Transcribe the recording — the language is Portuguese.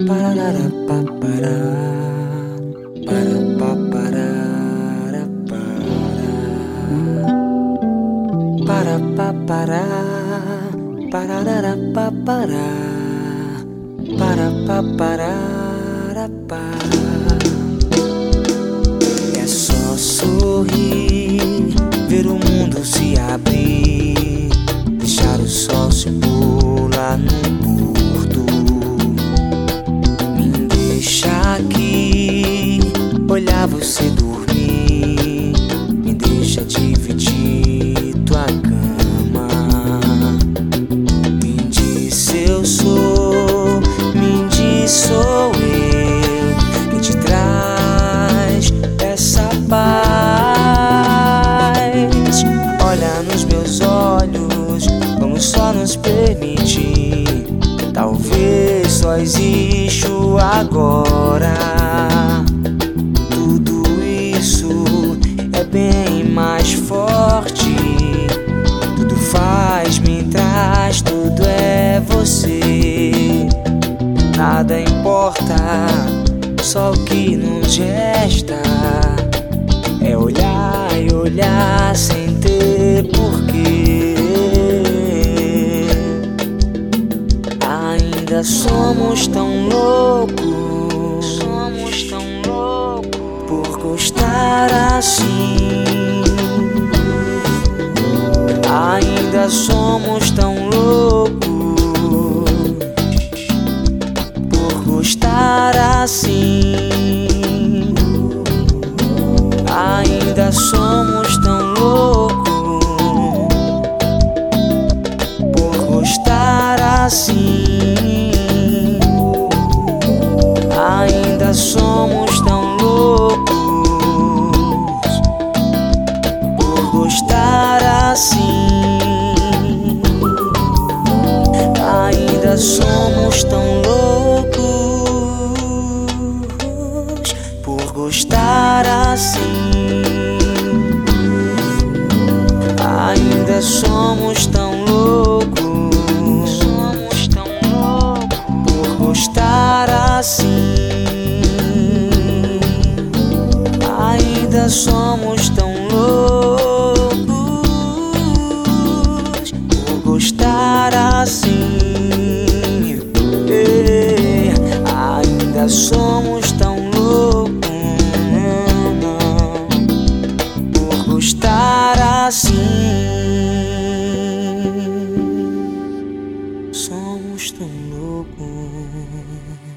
Pararara papará, para paparara para papará, pararara papará, para paparara pá. É só sorrir, ver o mundo se abrir, deixar o sol se pôr lá no porto. Me deixa aqui, olhar você dormir, me deixa dividir tua cama. Me diz se eu sou, me diz sou eu, quem te traz essa paz. Olha nos meus olhos, vamos só nos permitir. Talvez só existe o agora. Tudo isso é bem mais forte. Tudo faz, me traz, tudo é você. Nada importa, só o que nos resta é olhar e olhar sem ter porquê. Ainda somos tão loucos, por gostar assim. Ainda somos tão loucos por gostar assim. Ainda somos tão loucos por gostar assim. Ainda somos tão loucos por gostar assim. Ainda somos tão loucos por gostar assim. Ainda somos tão loucos por gostar assim. Ainda somos tão loucos por gostar assim. Ainda somos tão loucos por gostar assim. Somos tão loucos.